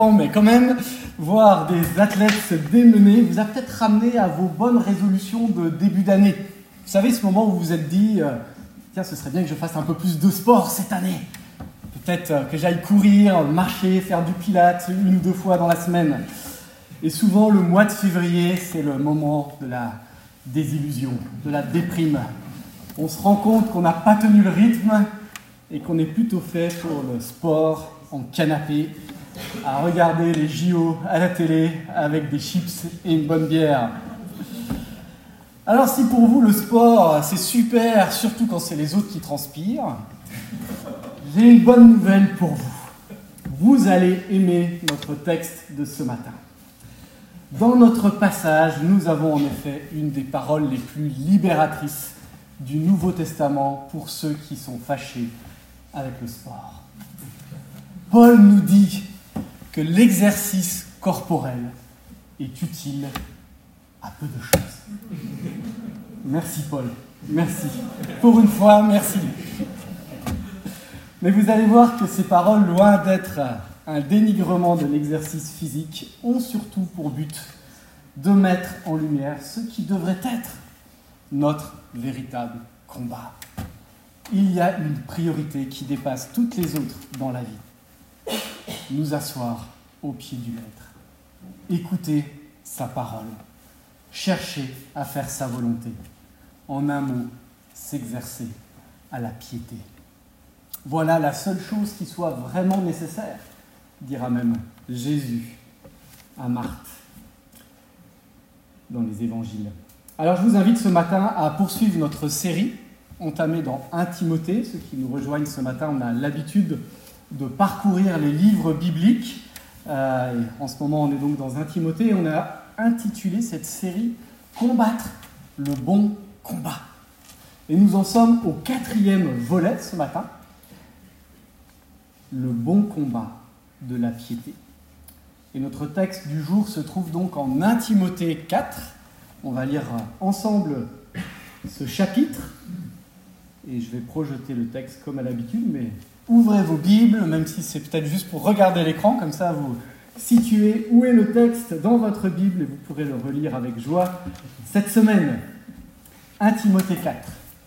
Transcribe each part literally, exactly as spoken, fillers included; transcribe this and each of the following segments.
Mais quand même, voir des athlètes se démener vous a peut-être ramené à vos bonnes résolutions de début d'année. Vous savez, ce moment où vous vous êtes dit euh, « Tiens, ce serait bien que je fasse un peu plus de sport cette année. Peut-être euh, que j'aille courir, marcher, faire du pilates une ou deux fois dans la semaine. » Et souvent, le mois de février, c'est le moment de la désillusion, de la déprime. On se rend compte qu'on n'a pas tenu le rythme et qu'on est plutôt fait pour le sport en canapé, à regarder les J O à la télé avec des chips et une bonne bière. Alors si pour vous le sport c'est super, surtout quand c'est les autres qui transpirent, j'ai une bonne nouvelle pour vous. Vous allez aimer notre texte de ce matin. Dans notre passage, nous avons en effet une des paroles les plus libératrices du Nouveau Testament pour ceux qui sont fâchés avec le sport. Paul nous dit que l'exercice corporel est utile à peu de choses. Merci Paul, merci. Pour une fois, merci. Mais vous allez voir que ces paroles, loin d'être un dénigrement de l'exercice physique, ont surtout pour but de mettre en lumière ce qui devrait être notre véritable combat. Il y a une priorité qui dépasse toutes les autres dans la vie. Nous asseoir au pied du Maître, écouter sa parole, chercher à faire sa volonté, en un mot, s'exercer à la piété. Voilà la seule chose qui soit vraiment nécessaire, dira même Jésus à Marthe dans les évangiles. Alors je vous invite ce matin à poursuivre notre série entamée dans un Timothée. Ceux qui nous rejoignent ce matin, on a l'habitude de parcourir les livres bibliques. Euh, et en ce moment, on est donc dans un Timothée et on a intitulé cette série « Combattre le bon combat ». Et nous en sommes au quatrième volet ce matin, le bon combat de la piété. Et notre texte du jour se trouve donc en un Timothée quatre. On va lire ensemble ce chapitre. Et je vais projeter le texte comme à l'habitude, mais ouvrez vos Bibles, même si c'est peut-être juste pour regarder l'écran, comme ça vous situez où est le texte dans votre Bible et vous pourrez le relire avec joie cette semaine. un Timothée quatre.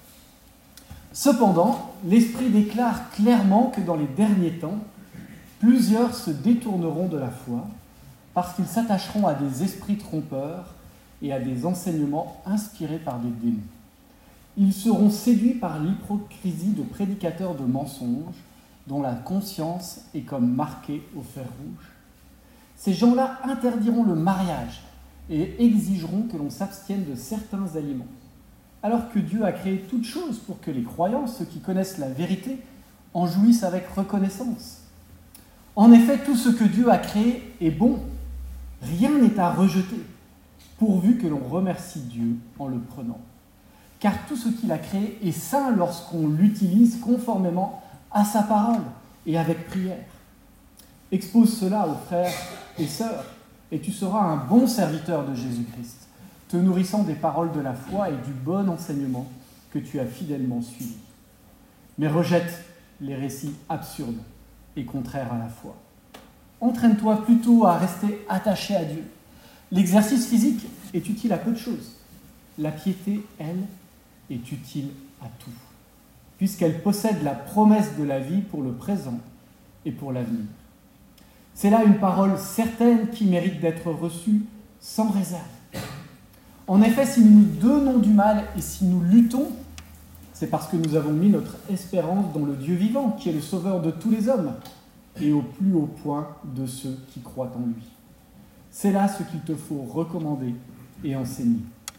Cependant, l'Esprit déclare clairement que dans les derniers temps, plusieurs se détourneront de la foi parce qu'ils s'attacheront à des esprits trompeurs et à des enseignements inspirés par des démons. Ils seront séduits par l'hypocrisie de prédicateurs de mensonges dont la conscience est comme marquée au fer rouge. Ces gens-là interdiront le mariage et exigeront que l'on s'abstienne de certains aliments, alors que Dieu a créé toutes choses pour que les croyants, ceux qui connaissent la vérité, en jouissent avec reconnaissance. En effet, tout ce que Dieu a créé est bon. Rien n'est à rejeter, pourvu que l'on remercie Dieu en le prenant. Car tout ce qu'il a créé est saint lorsqu'on l'utilise conformément à sa parole et avec prière. Expose cela aux frères et sœurs, et tu seras un bon serviteur de Jésus-Christ, te nourrissant des paroles de la foi et du bon enseignement que tu as fidèlement suivi. Mais rejette les récits absurdes et contraires à la foi. Entraîne-toi plutôt à rester attaché à Dieu. L'exercice physique est utile à peu de choses. La piété, elle, est utile à tout, puisqu'elle possède la promesse de la vie pour le présent et pour l'avenir. C'est là une parole certaine qui mérite d'être reçue sans réserve. En effet, si nous nous donnons du mal et si nous luttons, c'est parce que nous avons mis notre espérance dans le Dieu vivant, qui est le sauveur de tous les hommes, et au plus haut point de ceux qui croient en lui. C'est là ce qu'il te faut recommander et enseigner.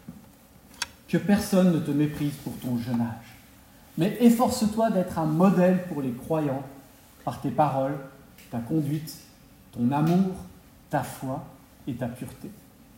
Que personne ne te méprise pour ton jeune âge, mais efforce-toi d'être un modèle pour les croyants par tes paroles, ta conduite, ton amour, ta foi et ta pureté.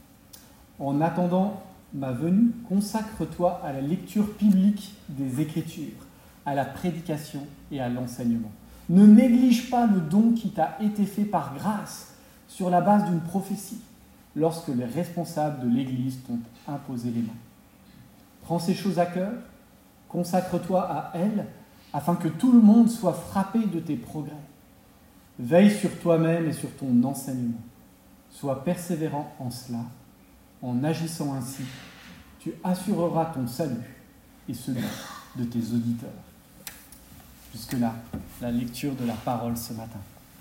En attendant ma venue, consacre-toi à la lecture biblique des Écritures, à la prédication et à l'enseignement. Ne néglige pas le don qui t'a été fait par grâce sur la base d'une prophétie, lorsque les responsables de l'Église t'ont imposé les mains. Prends ces choses à cœur, consacre-toi à elles, afin que tout le monde soit frappé de tes progrès. Veille sur toi-même et sur ton enseignement. Sois persévérant en cela. En agissant ainsi, tu assureras ton salut et celui de tes auditeurs. Jusque-là, la lecture de la parole ce matin.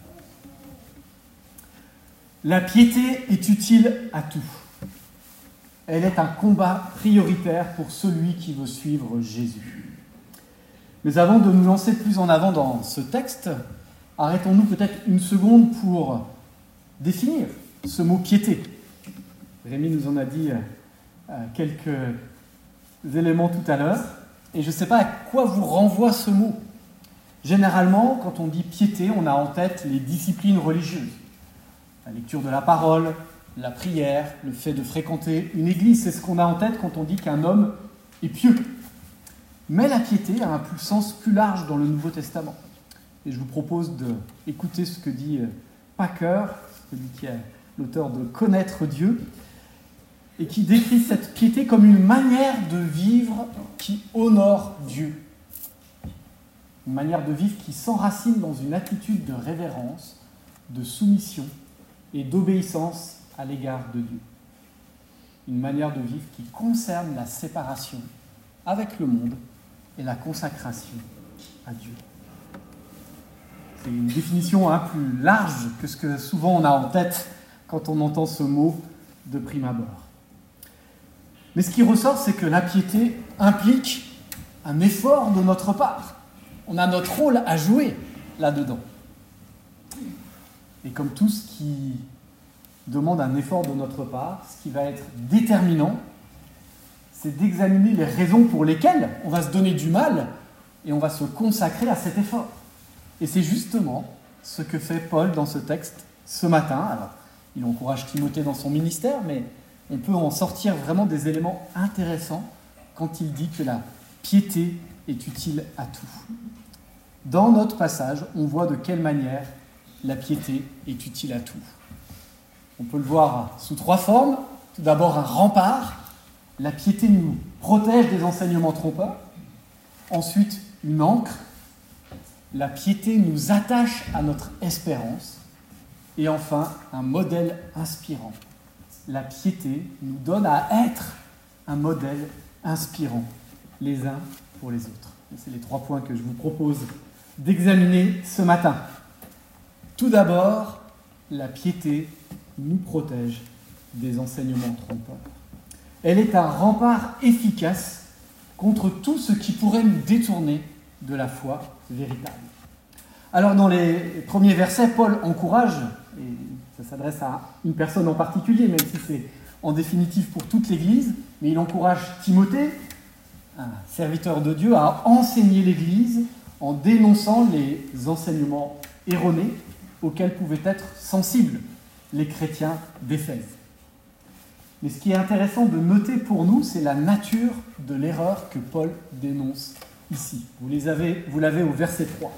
La piété est utile à tout. Elle est un combat prioritaire pour celui qui veut suivre Jésus. Mais avant de nous lancer plus en avant dans ce texte, arrêtons-nous peut-être une seconde pour définir ce mot piété. Rémi nous en a dit quelques éléments tout à l'heure, et je ne sais pas à quoi vous renvoie ce mot. Généralement, quand on dit piété, on a en tête les disciplines religieuses. La lecture de la parole, la prière, le fait de fréquenter une église, c'est ce qu'on a en tête quand on dit qu'un homme est pieux. Mais la piété a un plus sens plus large dans le Nouveau Testament. Et je vous propose d'écouter ce que dit Packer, celui qui est l'auteur de Connaître Dieu, et qui décrit cette piété comme une manière de vivre qui honore Dieu. Une manière de vivre qui s'enracine dans une attitude de révérence, de soumission et d'obéissance à l'égard de Dieu. Une manière de vivre qui concerne la séparation avec le monde et la consacration à Dieu. C'est une définition hein, plus large que ce que souvent on a en tête quand on entend ce mot de prime abord. Mais ce qui ressort, c'est que la piété implique un effort de notre part. On a notre rôle à jouer là-dedans. Et comme tout ce qui demande un effort de notre part, ce qui va être déterminant, c'est d'examiner les raisons pour lesquelles on va se donner du mal et on va se consacrer à cet effort. Et c'est justement ce que fait Paul dans ce texte ce matin. Alors, il encourage Timothée dans son ministère, mais on peut en sortir vraiment des éléments intéressants quand il dit que la piété est utile à tout. Dans notre passage, on voit de quelle manière la piété est utile à tout. On peut le voir sous trois formes. Tout d'abord, un rempart. La piété nous protège des enseignements trompeurs. Ensuite, une ancre. La piété nous attache à notre espérance. Et enfin, un modèle inspirant. La piété nous donne à être un modèle inspirant, les uns pour les autres. Et c'est les trois points que je vous propose d'examiner ce matin. Tout d'abord, la piété nous protège des enseignements trompeurs. Elle est un rempart efficace contre tout ce qui pourrait nous détourner de la foi véritable. Alors, dans les premiers versets, Paul encourage, et ça s'adresse à une personne en particulier, même si c'est en définitive pour toute l'Église, mais il encourage Timothée, un serviteur de Dieu, à enseigner l'Église en dénonçant les enseignements erronés auxquels pouvaient être sensibles les chrétiens d'Éphèse. Mais ce qui est intéressant de noter pour nous, c'est la nature de l'erreur que Paul dénonce ici. Vous, les avez, vous l'avez au verset trois.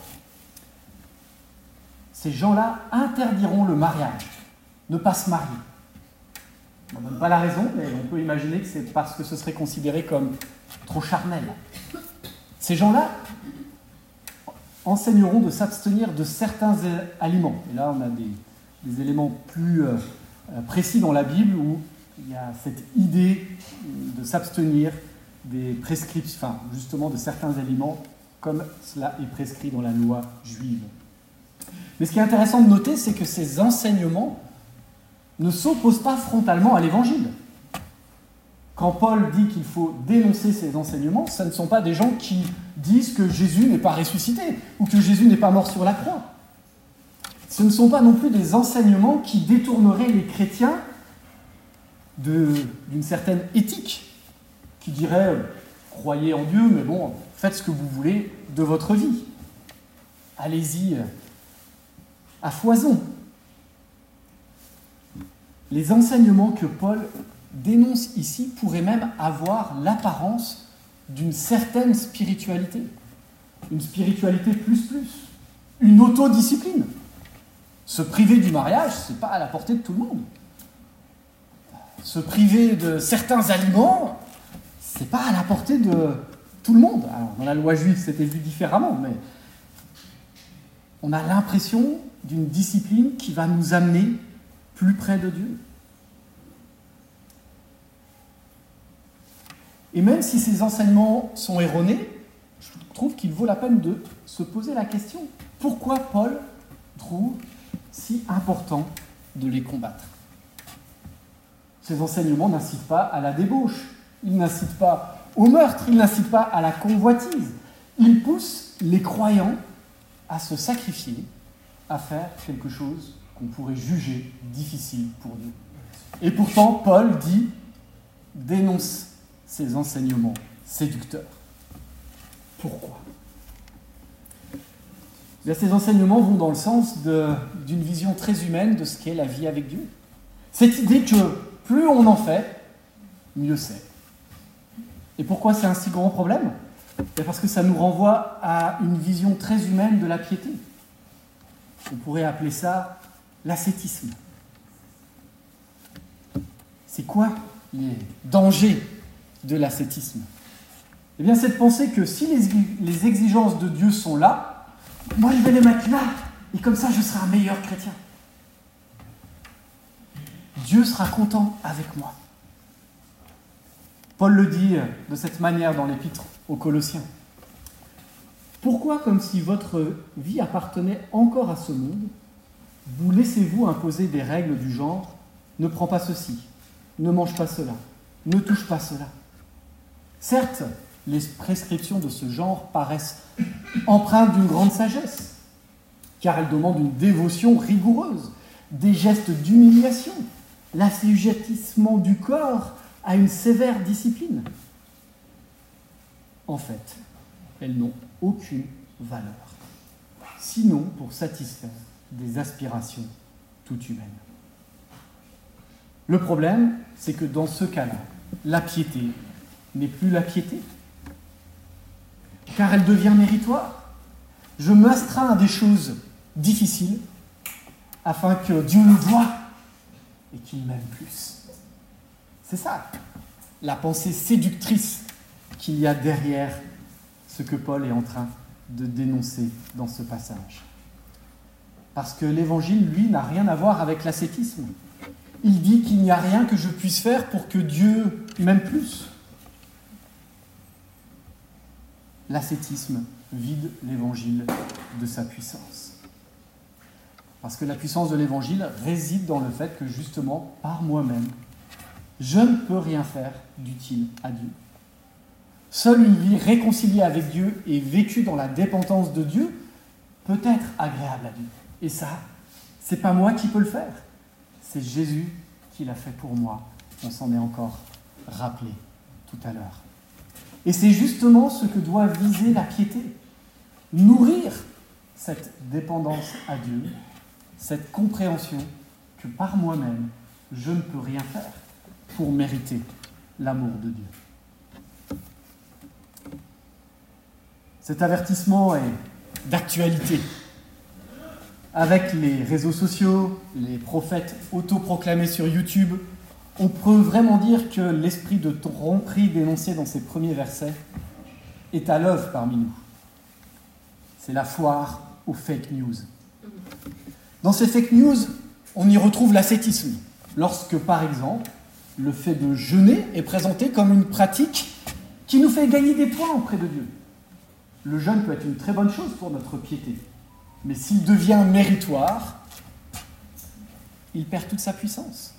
Ces gens-là interdiront le mariage, ne pas se marier. On ne donne pas la raison, mais on peut imaginer que c'est parce que ce serait considéré comme trop charnel. Ces gens-là enseigneront de s'abstenir de certains aliments. Et là, on a des, des éléments plus euh, précis dans la Bible où il y a cette idée de s'abstenir des prescriptions, enfin, justement de certains aliments, comme cela est prescrit dans la loi juive. Mais ce qui est intéressant de noter, c'est que ces enseignements ne s'opposent pas frontalement à l'Évangile. Quand Paul dit qu'il faut dénoncer ces enseignements, ce ne sont pas des gens qui disent que Jésus n'est pas ressuscité ou que Jésus n'est pas mort sur la croix. Ce ne sont pas non plus des enseignements qui détourneraient les chrétiens de, d'une certaine éthique, qui dirait euh, « croyez en Dieu, mais bon, faites ce que vous voulez de votre vie. Allez-y euh, à foison. » Les enseignements que Paul dénonce ici pourraient même avoir l'apparence d'une certaine spiritualité. Une spiritualité plus plus. Une autodiscipline. Se priver du mariage, ce n'est pas à la portée de tout le monde. Se priver de certains aliments, ce n'est pas à la portée de tout le monde. Alors, dans la loi juive, c'était vu différemment, mais On a l'impression d'une discipline qui va nous amener plus près de Dieu. Et même si ces enseignements sont erronés, je trouve qu'il vaut la peine de se poser la question, pourquoi Paul trouve si important de les combattre? Ces enseignements n'incitent pas à la débauche, ils n'incitent pas au meurtre, ils n'incitent pas à la convoitise. Ils poussent les croyants à se sacrifier, à faire quelque chose qu'on pourrait juger difficile pour Dieu. Et pourtant, Paul dit, dénonce ces enseignements séducteurs. Pourquoi ? Bien, ces enseignements vont dans le sens de, d'une vision très humaine de ce qu'est la vie avec Dieu. Cette idée que plus on en fait, mieux c'est. Et pourquoi c'est un si grand problème ? Bien parce que ça nous renvoie à une vision très humaine de la piété. On pourrait appeler ça l'ascétisme. C'est quoi les dangers de l'ascétisme ? Eh bien, c'est de penser que si les, les exigences de Dieu sont là, moi je vais les mettre là, et comme ça je serai un meilleur chrétien. Dieu sera content avec moi. Paul le dit de cette manière dans l'épître aux Colossiens. Pourquoi, comme si votre vie appartenait encore à ce monde, vous laissez-vous imposer des règles du genre « ne prends pas ceci, ne mange pas cela, ne touche pas cela ». Certes, les prescriptions de ce genre paraissent empreintes d'une grande sagesse, car elles demandent une dévotion rigoureuse, des gestes d'humiliation, l'assujettissement du corps à une sévère discipline. En fait, elles n'ont aucune valeur, sinon pour satisfaire des aspirations tout humaines. Le problème, c'est que dans ce cas-là, la piété n'est plus la piété, car elle devient méritoire. Je m'astreins à des choses difficiles afin que Dieu le voie et qu'il m'aime plus. C'est ça, la pensée séductrice qu'il y a derrière ce que Paul est en train de dénoncer dans ce passage. Parce que l'Évangile, lui, n'a rien à voir avec l'ascétisme. Il dit qu'il n'y a rien que je puisse faire pour que Dieu m'aime plus. L'ascétisme vide l'Évangile de sa puissance. Parce que la puissance de l'Évangile réside dans le fait que, justement, par moi-même, je ne peux rien faire d'utile à Dieu. Seule une vie réconciliée avec Dieu et vécue dans la dépendance de Dieu peut être agréable à Dieu. Et ça, c'est pas moi qui peux le faire. C'est Jésus qui l'a fait pour moi. On s'en est encore rappelé tout à l'heure. Et c'est justement ce que doit viser la piété. Nourrir cette dépendance à Dieu, cette compréhension que par moi-même, je ne peux rien faire pour mériter l'amour de Dieu. Cet avertissement est d'actualité. Avec les réseaux sociaux, les prophètes autoproclamés sur YouTube, on peut vraiment dire que l'esprit de tromperie dénoncé dans ces premiers versets est à l'œuvre parmi nous. C'est la foire aux fake news. Dans ces fake news, on y retrouve l'ascétisme. Lorsque, par exemple, le fait de jeûner est présenté comme une pratique qui nous fait gagner des points auprès de Dieu. Le jeûne peut être une très bonne chose pour notre piété, mais s'il devient méritoire, il perd toute sa puissance.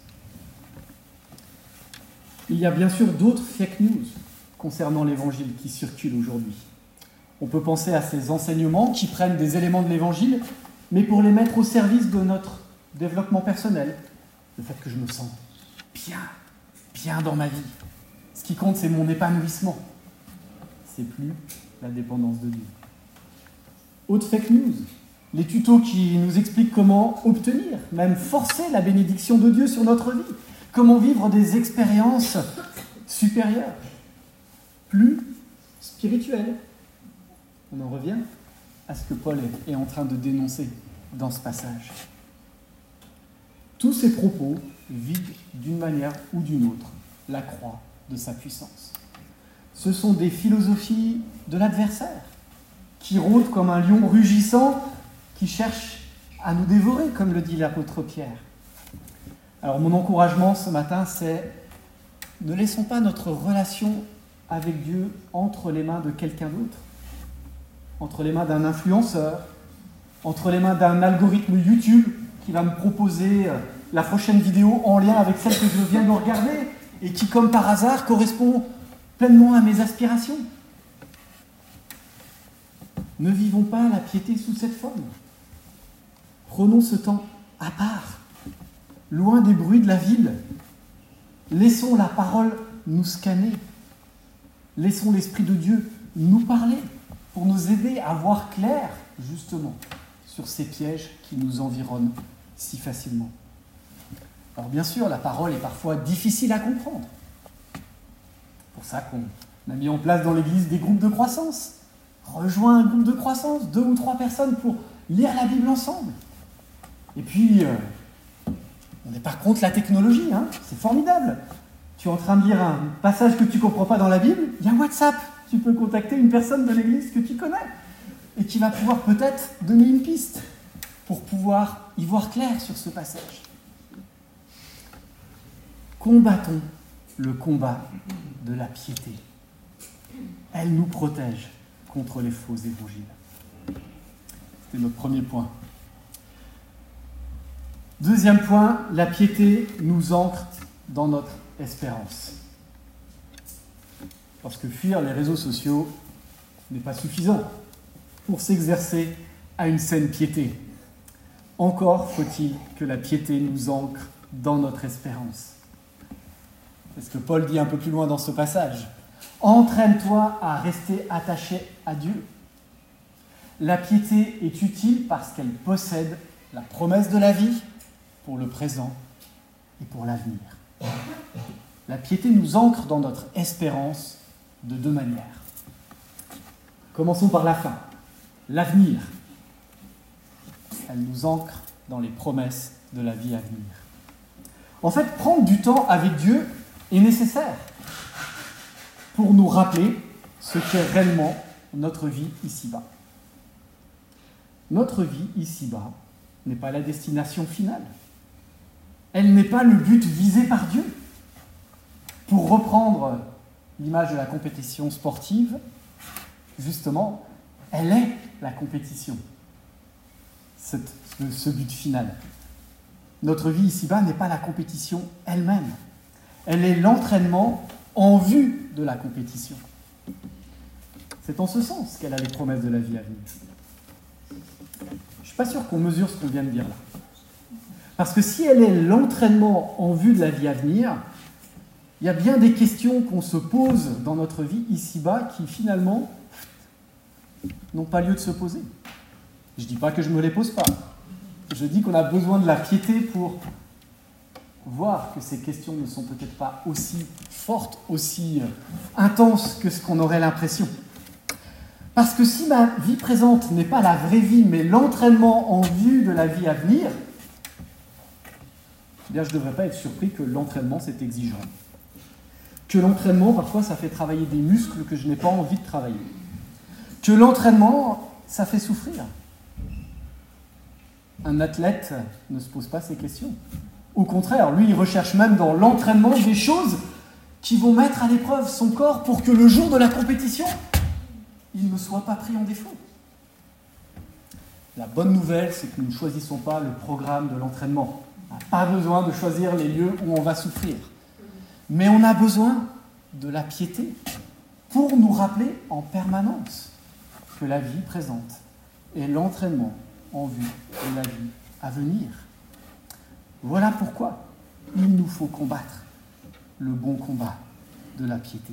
Il y a bien sûr d'autres fake news concernant l'Évangile qui circulent aujourd'hui. On peut penser à ces enseignements qui prennent des éléments de l'Évangile, mais pour les mettre au service de notre développement personnel. Le fait que je me sens bien, bien dans ma vie. Ce qui compte, c'est mon épanouissement. C'est plus la dépendance de Dieu. Autre fake news, les tutos qui nous expliquent comment obtenir, même forcer la bénédiction de Dieu sur notre vie. Comment vivre des expériences supérieures, plus spirituelles. On en revient à ce que Paul est en train de dénoncer dans ce passage. Tous ces propos vident d'une manière ou d'une autre la croix de sa puissance. Ce sont des philosophies de l'adversaire qui rôdent comme un lion rugissant qui cherchent à nous dévorer, comme le dit l'apôtre Pierre. Alors mon encouragement ce matin, c'est ne laissons pas notre relation avec Dieu entre les mains de quelqu'un d'autre, entre les mains d'un influenceur, entre les mains d'un algorithme YouTube qui va me proposer la prochaine vidéo en lien avec celle que je viens de regarder et qui, comme par hasard, correspond pleinement à mes aspirations. Ne vivons pas la piété sous cette forme. Prenons ce temps à part, loin des bruits de la ville. Laissons la parole nous scanner. Laissons l'Esprit de Dieu nous parler pour nous aider à voir clair, justement, sur ces pièges qui nous environnent si facilement. Alors bien sûr, la parole est parfois difficile à comprendre. C'est pour ça qu'on a mis en place dans l'Église des groupes de croissance. Rejoins un groupe de croissance, deux ou trois personnes pour lire la Bible ensemble. Et puis, euh, on n'est pas contre la technologie, hein, c'est formidable. Tu es en train de lire un passage que tu ne comprends pas dans la Bible, il y a WhatsApp. Tu peux contacter une personne de l'Église que tu connais et qui va pouvoir peut-être donner une piste pour pouvoir y voir clair sur ce passage. Combattons le combat de la piété. Elle nous protège contre les faux évangiles. C'était notre premier point. Deuxième point, la piété nous ancre dans notre espérance. Parce que fuir les réseaux sociaux n'est pas suffisant pour s'exercer à une saine piété. Encore faut-il que la piété nous ancre dans notre espérance. C'est ce que Paul dit un peu plus loin dans ce passage. Entraîne-toi à rester attaché à Dieu. La piété est utile parce qu'elle possède la promesse de la vie pour le présent et pour l'avenir. La piété nous ancre dans notre espérance de deux manières. Commençons par la fin, l'avenir. Elle nous ancre dans les promesses de la vie à venir. En fait, prendre du temps avec Dieu est nécessaire pour nous rappeler ce qu'est réellement notre vie ici-bas. Notre vie ici-bas n'est pas la destination finale. Elle n'est pas le but visé par Dieu. Pour reprendre l'image de la compétition sportive, justement, elle est la compétition, cette, ce, ce but final. Notre vie ici-bas n'est pas la compétition elle-même. Elle est l'entraînement en vue de la compétition. C'est en ce sens qu'elle a les promesses de la vie à venir. Je ne suis pas sûr qu'on mesure ce qu'on vient de dire là. Parce que si elle est l'entraînement en vue de la vie à venir, il y a bien des questions qu'on se pose dans notre vie ici-bas qui finalement n'ont pas lieu de se poser. Je ne dis pas que je ne me les pose pas. Je dis qu'on a besoin de la piété pour voir que ces questions ne sont peut-être pas aussi fortes, aussi intenses que ce qu'on aurait l'impression. Parce que si ma vie présente n'est pas la vraie vie, mais l'entraînement en vue de la vie à venir, eh bien je ne devrais pas être surpris que l'entraînement, c'est exigeant. Que l'entraînement, parfois, ça fait travailler des muscles que je n'ai pas envie de travailler. Que l'entraînement, ça fait souffrir. Un athlète ne se pose pas ces questions. Au contraire, lui, il recherche même dans l'entraînement des choses qui vont mettre à l'épreuve son corps pour que le jour de la compétition, il ne soit pas pris en défaut. La bonne nouvelle, c'est que nous ne choisissons pas le programme de l'entraînement. On n'a pas besoin de choisir les lieux où on va souffrir. Mais on a besoin de la piété pour nous rappeler en permanence que la vie présente est l'entraînement en vue de la vie à venir. Voilà pourquoi il nous faut combattre le bon combat de la piété.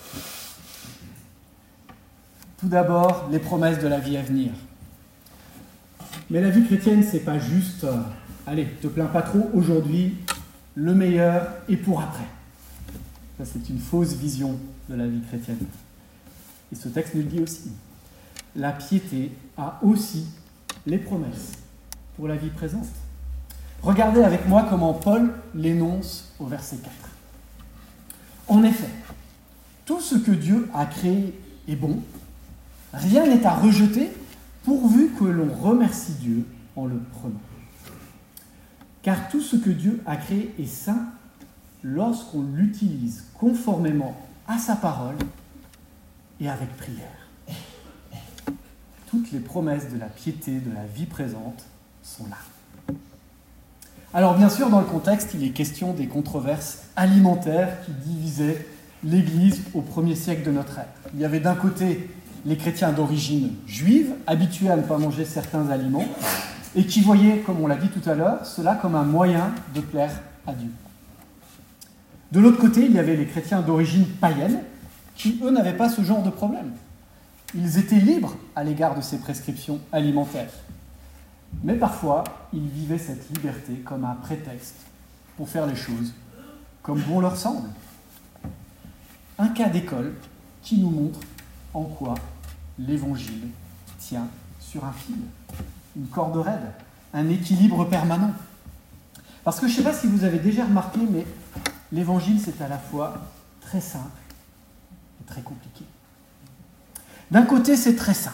Tout d'abord, les promesses de la vie à venir. Mais la vie chrétienne, c'est pas juste euh, « allez, te plains pas trop, aujourd'hui, le meilleur est pour après ». Ça, c'est une fausse vision de la vie chrétienne. Et ce texte nous le dit aussi. La piété a aussi les promesses pour la vie présente. Regardez avec moi comment Paul l'énonce au verset quatre. En effet, tout ce que Dieu a créé est bon, rien n'est à rejeter pourvu que l'on remercie Dieu en le prenant. Car tout ce que Dieu a créé est saint lorsqu'on l'utilise conformément à sa parole et avec prière. Toutes les promesses de la piété, de la vie présente sont là. Alors bien sûr, dans le contexte, il est question des controverses alimentaires qui divisaient l'Église au premier siècle de notre ère. Il y avait d'un côté les chrétiens d'origine juive, habitués à ne pas manger certains aliments, et qui voyaient, comme on l'a dit tout à l'heure, cela comme un moyen de plaire à Dieu. De l'autre côté, il y avait les chrétiens d'origine païenne, qui, eux, n'avaient pas ce genre de problème. Ils étaient libres à l'égard de ces prescriptions alimentaires. Mais parfois, ils vivaient cette liberté comme un prétexte pour faire les choses comme bon leur semble. Un cas d'école qui nous montre en quoi l'Évangile tient sur un fil, une corde raide, un équilibre permanent. Parce que je ne sais pas si vous avez déjà remarqué, mais l'Évangile, c'est à la fois très simple et très compliqué. D'un côté, c'est très simple.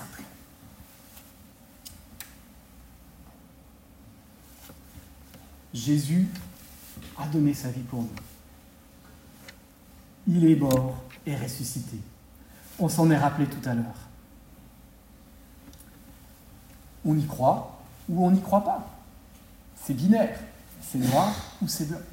Jésus a donné sa vie pour nous. Il est mort et ressuscité. On s'en est rappelé tout à l'heure. On y croit ou on n'y croit pas. C'est binaire. C'est noir ou c'est blanc.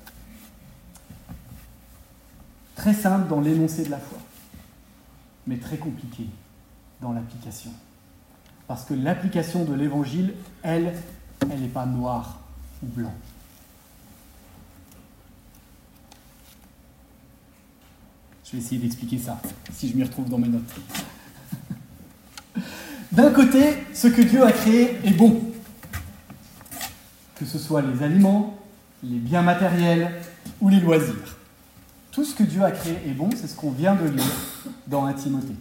Très simple dans l'énoncé de la foi, mais très compliqué dans l'application. Parce que l'application de l'Évangile, elle, elle n'est pas noire ou blanc. Je vais essayer d'expliquer ça, si je m'y retrouve dans mes notes. D'un côté, ce que Dieu a créé est bon. Que ce soit les aliments, les biens matériels ou les loisirs. Tout ce que Dieu a créé est bon, c'est ce qu'on vient de lire dans un Timothée.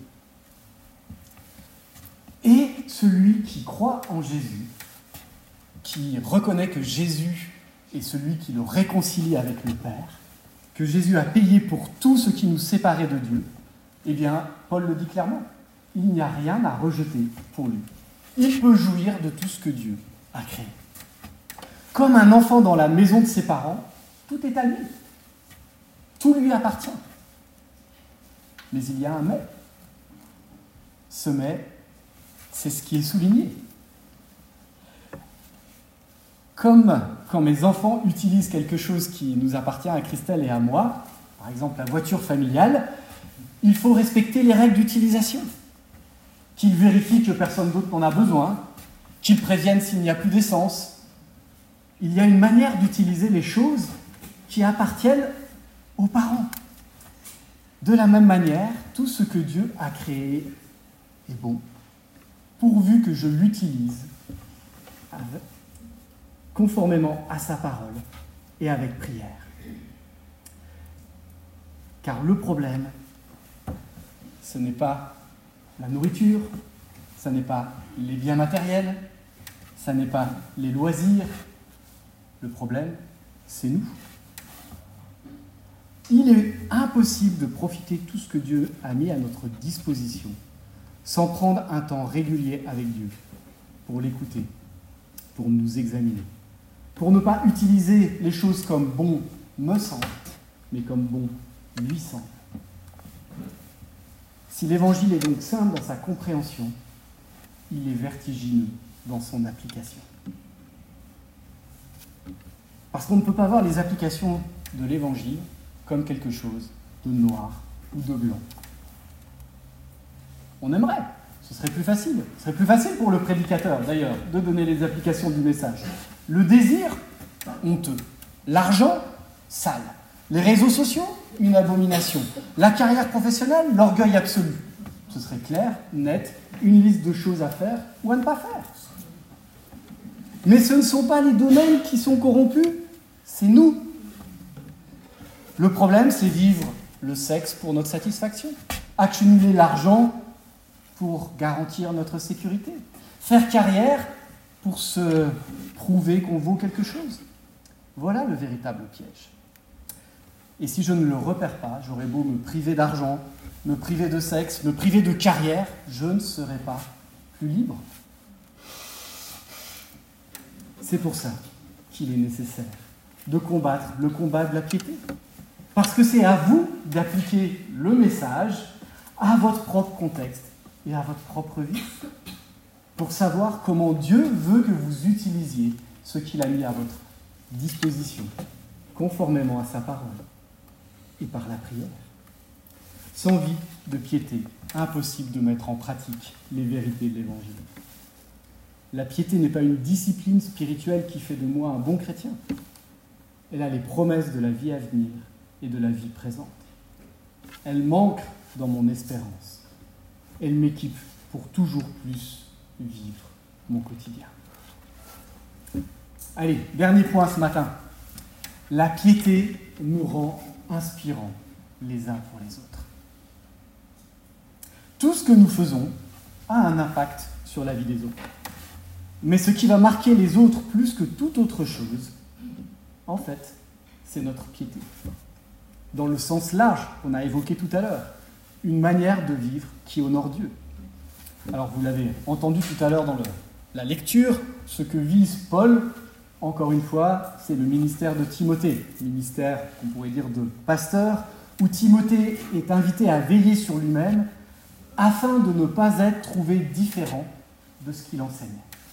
Et celui qui croit en Jésus, qui reconnaît que Jésus est celui qui le réconcilie avec le Père, que Jésus a payé pour tout ce qui nous séparait de Dieu, eh bien, Paul le dit clairement, il n'y a rien à rejeter pour lui. Il peut jouir de tout ce que Dieu a créé. Comme un enfant dans la maison de ses parents, tout est à lui. Tout lui appartient. Mais il y a un mais. Ce mais, c'est ce qui est souligné. Comme quand mes enfants utilisent quelque chose qui nous appartient à Christelle et à moi, par exemple la voiture familiale, il faut respecter les règles d'utilisation. Qu'ils vérifient que personne d'autre n'en a besoin, qu'ils préviennent s'il n'y a plus d'essence. Il y a une manière d'utiliser les choses qui appartiennent aux parents. De la même manière, tout ce que Dieu a créé est bon, pourvu que je l'utilise conformément à sa parole et avec prière. Car le problème, ce n'est pas la nourriture, ce n'est pas les biens matériels, ce n'est pas les loisirs. Le problème, c'est nous. Il est impossible de profiter de tout ce que Dieu a mis à notre disposition sans prendre un temps régulier avec Dieu pour l'écouter, pour nous examiner, pour ne pas utiliser les choses comme bon me semble, mais comme bon lui semble. Si l'Évangile est donc simple dans sa compréhension, il est vertigineux dans son application. Parce qu'on ne peut pas voir les applications de l'Évangile comme quelque chose de noir ou de blanc. On aimerait, ce serait plus facile. Ce serait plus facile pour le prédicateur, d'ailleurs, de donner les applications du message. Le désir, honteux. L'argent, sale. Les réseaux sociaux, une abomination. La carrière professionnelle, l'orgueil absolu. Ce serait clair, net, une liste de choses à faire ou à ne pas faire. Mais ce ne sont pas les domaines qui sont corrompus, c'est nous. Le problème, c'est vivre le sexe pour notre satisfaction, accumuler l'argent pour garantir notre sécurité, faire carrière pour se prouver qu'on vaut quelque chose. Voilà le véritable piège. Et si je ne le repère pas, j'aurais beau me priver d'argent, me priver de sexe, me priver de carrière, je ne serai pas plus libre. C'est pour ça qu'il est nécessaire de combattre le combat de la piété. Parce que c'est à vous d'appliquer le message à votre propre contexte et à votre propre vie, pour savoir comment Dieu veut que vous utilisiez ce qu'il a mis à votre disposition, conformément à sa parole et par la prière. Sans vie de piété, impossible de mettre en pratique les vérités de l'Évangile. La piété n'est pas une discipline spirituelle qui fait de moi un bon chrétien. Elle a les promesses de la vie à venir et de la vie présente. Elle manque dans mon espérance. Elle m'équipe pour toujours plus vivre mon quotidien. Allez, dernier point ce matin. La piété nous rend inspirants les uns pour les autres. Tout ce que nous faisons a un impact sur la vie des autres. Mais ce qui va marquer les autres plus que toute autre chose, en fait, c'est notre piété. Dans le sens large qu'on a évoqué tout à l'heure, une manière de vivre qui honore Dieu. Alors vous l'avez entendu tout à l'heure dans le, la lecture, ce que vise Paul, encore une fois, c'est le ministère de Timothée, ministère qu'on pourrait dire de pasteur, où Timothée est invité à veiller sur lui-même afin de ne pas être trouvé différent de ce qu'il enseigne.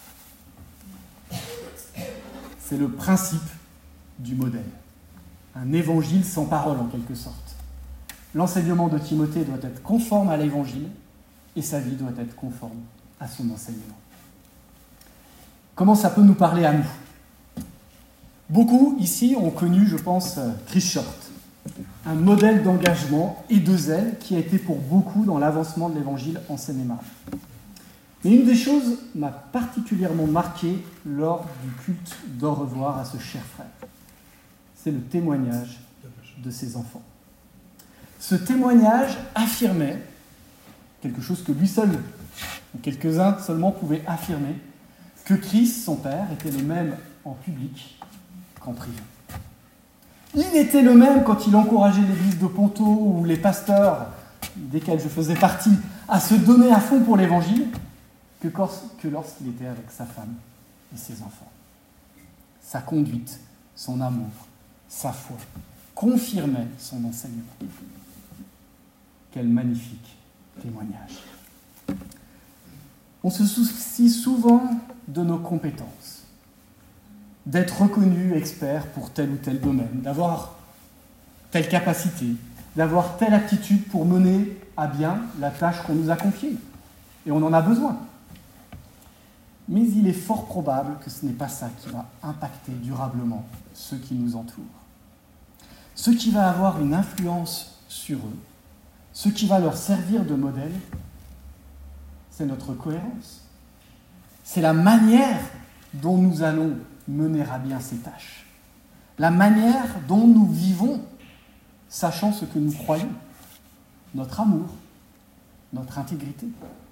C'est le principe du modèle, un évangile sans parole en quelque sorte. L'enseignement de Timothée doit être conforme à l'évangile et sa vie doit être conforme à son enseignement. Comment ça peut nous parler à nous ? Beaucoup ici ont connu, je pense, Chris Short, un modèle d'engagement et de zèle qui a été pour beaucoup dans l'avancement de l'évangile en Seine-et-Marne. Mais une des choses m'a particulièrement marqué lors du culte d'au revoir à ce cher frère. C'est le témoignage de ses enfants. Ce témoignage affirmait quelque chose que lui seul, ou quelques-uns seulement pouvaient affirmer, que Chris, son père, était le même en public qu'en privé. Il était le même quand il encourageait l'église de Ponto ou les pasteurs, desquels je faisais partie, à se donner à fond pour l'évangile, que lorsqu'il était avec sa femme et ses enfants. Sa conduite, son amour, sa foi confirmaient son enseignement. Quel magnifique témoignage. On se soucie souvent de nos compétences, d'être reconnu expert pour tel ou tel domaine, d'avoir telle capacité, d'avoir telle aptitude pour mener à bien la tâche qu'on nous a confiée. Et on en a besoin. Mais il est fort probable que ce n'est pas ça qui va impacter durablement ceux qui nous entourent. Ce qui va avoir une influence sur eux, ce qui va leur servir de modèle, c'est notre cohérence. C'est la manière dont nous allons mener à bien ces tâches. La manière dont nous vivons, sachant ce que nous croyons, notre amour, notre intégrité.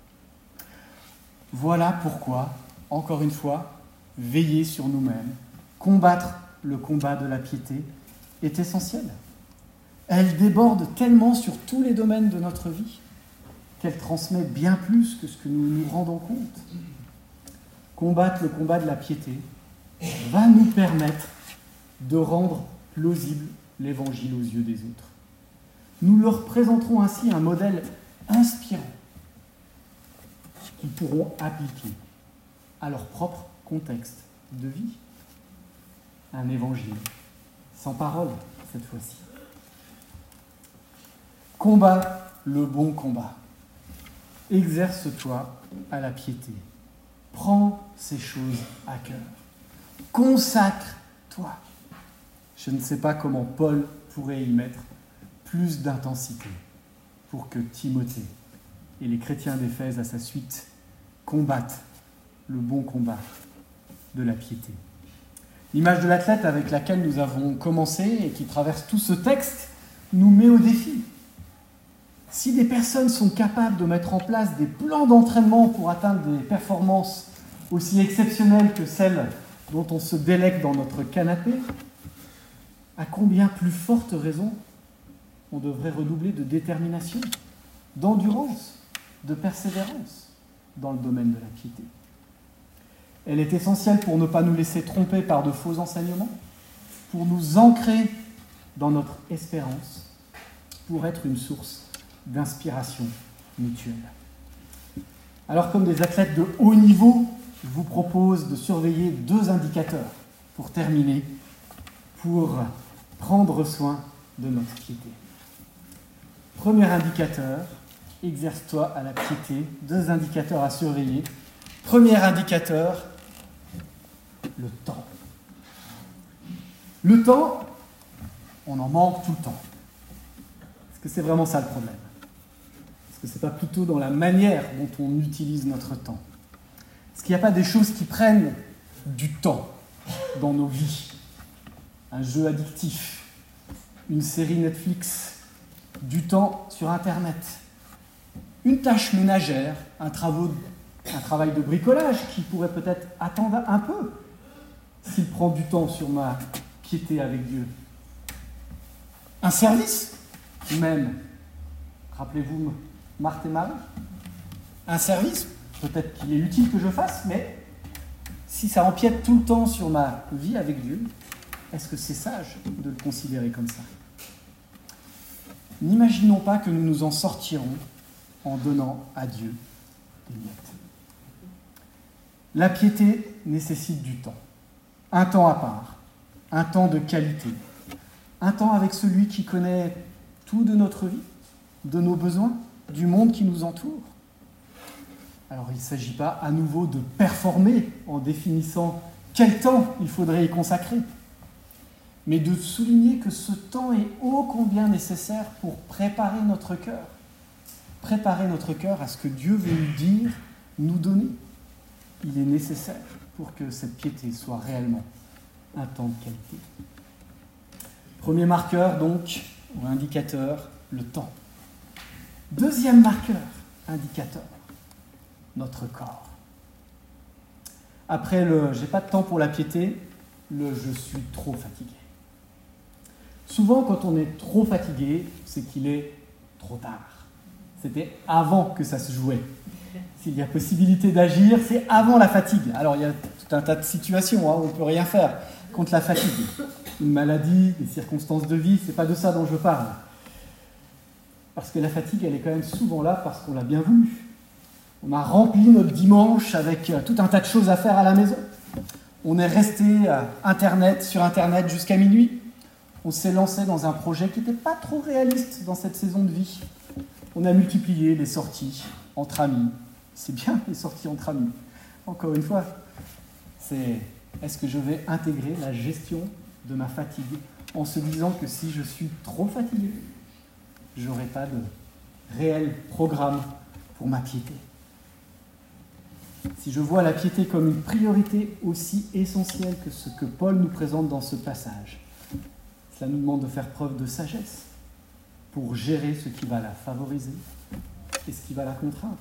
Voilà pourquoi, encore une fois, veiller sur nous-mêmes, combattre le combat de la piété est essentiel. Elle déborde tellement sur tous les domaines de notre vie qu'elle transmet bien plus que ce que nous nous rendons compte. Combattre le combat de la piété va nous permettre de rendre plausible l'évangile aux yeux des autres. Nous leur présenterons ainsi un modèle inspirant qu'ils pourront appliquer à leur propre contexte de vie. Un évangile sans parole, cette fois-ci. Combat le bon combat. Exerce-toi à la piété. Prends ces choses à cœur. Consacre-toi. Je ne sais pas comment Paul pourrait y mettre plus d'intensité pour que Timothée et les chrétiens d'Éphèse à sa suite combattent le bon combat de la piété. L'image de l'athlète avec laquelle nous avons commencé et qui traverse tout ce texte nous met au défi. Si des personnes sont capables de mettre en place des plans d'entraînement pour atteindre des performances aussi exceptionnelles que celles dont on se délecte dans notre canapé, à combien plus forte raison on devrait redoubler de détermination, d'endurance, de persévérance dans le domaine de la piété. Elle est essentielle pour ne pas nous laisser tromper par de faux enseignements, pour nous ancrer dans notre espérance, pour être une source d'inspiration mutuelle. Alors, comme des athlètes de haut niveau, je vous propose de surveiller deux indicateurs pour terminer, pour prendre soin de notre piété. Premier indicateur, exerce-toi à la piété. Deux indicateurs à surveiller. Premier indicateur, le temps. Le temps, on en manque tout le temps. Est-ce que c'est vraiment ça le problème ? Est-ce que ce n'est pas plutôt dans la manière dont on utilise notre temps ? Est-ce qu'il n'y a pas des choses qui prennent du temps dans nos vies ? Un jeu addictif, une série Netflix, du temps sur Internet, une tâche ménagère, un, travaux, un travail de bricolage qui pourrait peut-être attendre un peu s'il prend du temps sur ma piété avec Dieu. Un service, même, rappelez-vous Marthe et Marie, un service, peut-être qu'il est utile que je fasse, mais si ça empiète tout le temps sur ma vie avec Dieu, est-ce que c'est sage de le considérer comme ça ? N'imaginons pas que nous nous en sortirons en donnant à Dieu des miettes. La piété nécessite du temps, un temps à part, un temps de qualité, un temps avec celui qui connaît tout de notre vie, de nos besoins, du monde qui nous entoure. Alors il ne s'agit pas à nouveau de performer en définissant quel temps il faudrait y consacrer, mais de souligner que ce temps est ô combien nécessaire pour préparer notre cœur, préparer notre cœur à ce que Dieu veut nous dire, nous donner. Il est nécessaire pour que cette piété soit réellement un temps de qualité. Premier marqueur donc, ou indicateur, le temps. Deuxième marqueur, indicateur, notre corps. Après le « j'ai pas de temps pour la piété », le « je suis trop fatigué ». Souvent, quand on est trop fatigué, c'est qu'il est trop tard. C'était avant que ça se jouait. S'il y a possibilité d'agir, c'est avant la fatigue. Alors, il y a tout un tas de situations, hein, où on ne peut rien faire contre la fatigue. Une maladie, des circonstances de vie, c'est pas de ça dont je parle. Parce que la fatigue, elle est quand même souvent là parce qu'on l'a bien voulu. On a rempli notre dimanche avec tout un tas de choses à faire à la maison. On est resté à Internet, sur Internet jusqu'à minuit. On s'est lancé dans un projet qui n'était pas trop réaliste dans cette saison de vie. On a multiplié les sorties entre amis. C'est bien, les sorties entre amis. Encore une fois, c'est est-ce que je vais intégrer la gestion de ma fatigue en se disant que si je suis trop fatigué, je n'aurai pas de réel programme pour ma piété. Si je vois la piété comme une priorité aussi essentielle que ce que Paul nous présente dans ce passage, cela nous demande de faire preuve de sagesse pour gérer ce qui va la favoriser et ce qui va la contraindre.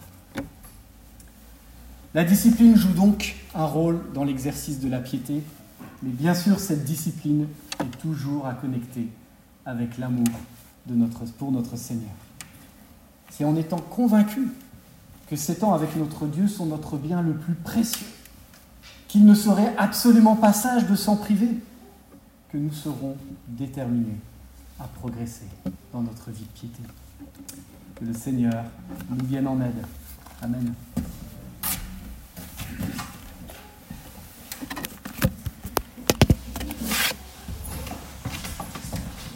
La discipline joue donc un rôle dans l'exercice de la piété, mais bien sûr, cette discipline est toujours à connecter avec l'amour de notre, pour notre Seigneur. C'est en étant convaincus que ces temps avec notre Dieu sont notre bien le plus précieux, qu'il ne serait absolument pas sage de s'en priver, que nous serons déterminés à progresser dans notre vie de piété. Que le Seigneur nous vienne en aide. Amen.